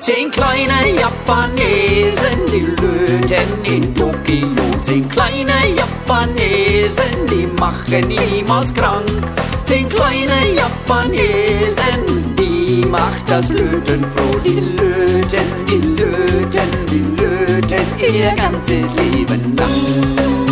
10 kleine Japanesen, die löten in Tokio. 10 kleine Japanesen, die machen niemals krank. 10 kleine Japanesen, die macht das Löten froh. Die löten, die löten, die löten ihr ganzes Leben lang.